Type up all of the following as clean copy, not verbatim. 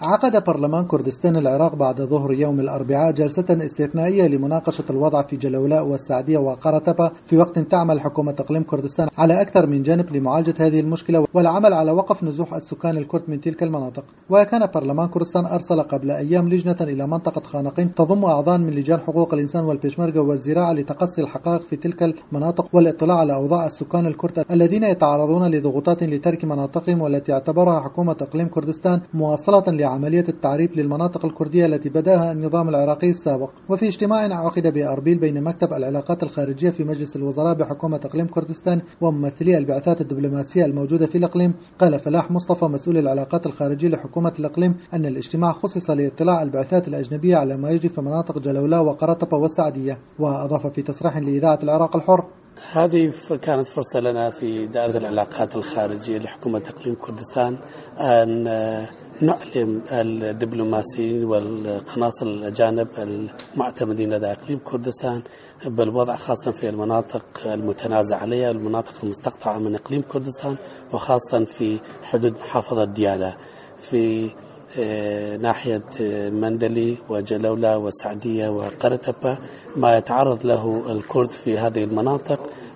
عقد برلمان كردستان العراق بعد ظهر يوم الأربعاء جلسة استثنائية لمناقشة الوضع في جلولاء والسعدية وقرطبة في وقت تعمل حكومة إقليم كردستان على أكثر من جانب لمعالجة هذه المشكلة والعمل على وقف نزوح السكان الكرد من تلك المناطق. وكان برلمان كردستان أرسل قبل أيام لجنة إلى منطقة خانقين تضم أعضاء من لجان حقوق الإنسان والبيشمركة والزراعة لتقصي الحقائق في تلك المناطق والاطلاع على أوضاع السكان الكرد الذين يتعرضون لضغوطات لترك مناطقهم، والتي اعتبرها حكومة إقليم كردستان مواصلة عملية التعريب للمناطق الكردية التي بدأها النظام العراقي السابق. وفي اجتماع عقد بأربيل بين مكتب العلاقات الخارجية في مجلس الوزراء بحكومة إقليم كردستان وممثلي البعثات الدبلوماسية الموجودة في الإقليم، قال فلاح مصطفى مسؤول العلاقات الخارجية لحكومة الإقليم أن الاجتماع خصص لاطلاع البعثات الأجنبية على ما يجري في مناطق جلولاء وقرطبة والسعدية. وأضاف في تصريح لإذاعة العراق الحر: هذه كانت فرصة لنا في دائرة العلاقات الخارجية لحكومة إقليم كردستان أن نعلم الدبلوماسيين والقناصل الأجانب المعتمدين لدى إقليم كردستان بالوضع، خاصة في المناطق المتنازع عليها، المناطق المستقطعة من إقليم كردستان، وخاصة في حدود محافظة ديالى في ناحية مندلي وجلولة وسعدية وقرطبة، ما يتعرض له الكرد في هذه المناطق،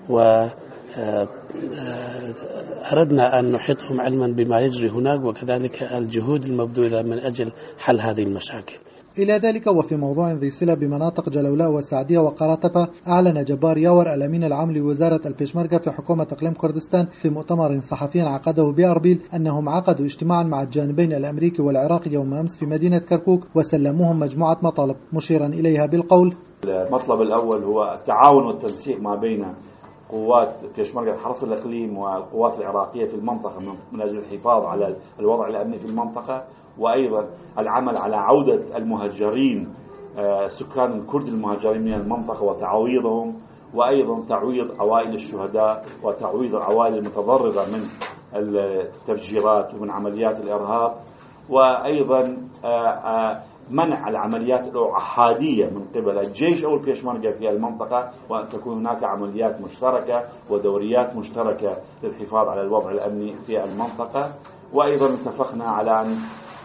وأردنا أن نحيطهم علما بما يجري هناك وكذلك الجهود المبذولة من أجل حل هذه المشاكل. إلى ذلك وفي موضوع ذي صلة بمناطق جلولاء والسعدية وقرطبة، أعلن جبار ياور الأمين العام لوزارة البيشمركة في حكومة إقليم كردستان في مؤتمر صحفي عقده بأربيل أنهم عقدوا اجتماعا مع الجانبين الأمريكي والعراقي يوم أمس في مدينة كركوك وسلموهم مجموعة مطالب مشيرا إليها بالقول: المطلب الأول هو التعاون والتنسيق ما بين قوات بيشمركة حرس الإقليم والقوات العراقية في المنطقة من أجل الحفاظ على الوضع الأمني في المنطقة، وأيضا العمل على عودة المهجرين سكان الكرد المهجرين من المنطقة وتعويضهم، وأيضا تعويض عوائل الشهداء وتعويض العوائل المتضررة من التفجيرات ومن عمليات الإرهاب، وأيضا منع العمليات الأحادية من قبل الجيش أو البيشمركة في المنطقة، وأن تكون هناك عمليات مشتركة ودوريات مشتركة للحفاظ على الوضع الأمني في المنطقة. وأيضا اتفقنا على أن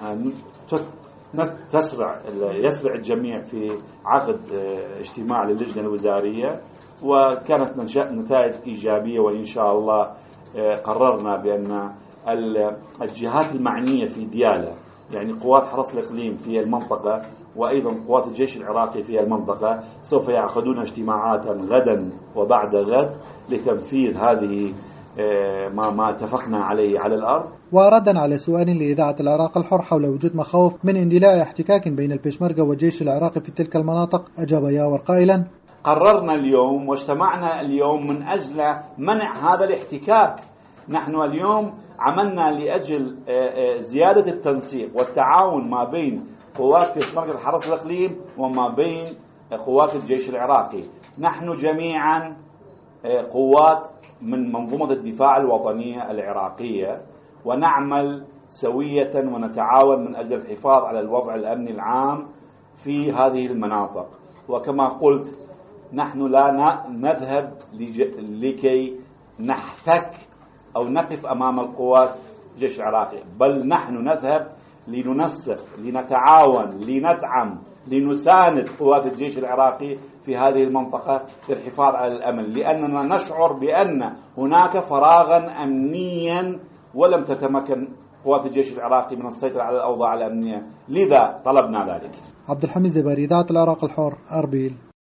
يسرع الجميع في عقد اجتماع للجنة الوزارية، وكانت نتائج إيجابية، وإن شاء الله قررنا بأن الجهات المعنية في ديالى، يعني قوات حرس الإقليم في المنطقة وأيضا قوات الجيش العراقي في المنطقة، سوف يعقدون اجتماعات غدا وبعد غد لتنفيذ هذه ما اتفقنا عليه على الأرض. وردا على سؤال لإذاعة العراق الحر حول وجود مخاوف من اندلاع احتكاك بين البيشمركة والجيش العراقي في تلك المناطق، أجاب ياور قائلا: قررنا اليوم واجتمعنا اليوم من أجل منع هذا الاحتكاك. نحن اليوم عملنا لأجل زيادة التنسيق والتعاون ما بين قوات بيشمركة حرس الإقليم وما بين قوات الجيش العراقي. نحن جميعا قوات من منظومة الدفاع الوطنية العراقية، ونعمل سوية ونتعاون من أجل الحفاظ على الوضع الأمني العام في هذه المناطق. وكما قلت، نحن لا نذهب لكي نحتك أو نقف أمام القوات الجيش العراقي، بل نحن نذهب لننسق، لنتعاون، لندعم، لنساند قوات الجيش العراقي في هذه المنطقة للحفاظ على الأمن، لأننا نشعر بأن هناك فراغا أمنيا ولم تتمكن قوات الجيش العراقي من السيطرة على الأوضاع الأمنية، لذا طلبنا ذلك. عبد الحميد زباري، إذاعة العراق الحر، أربيل.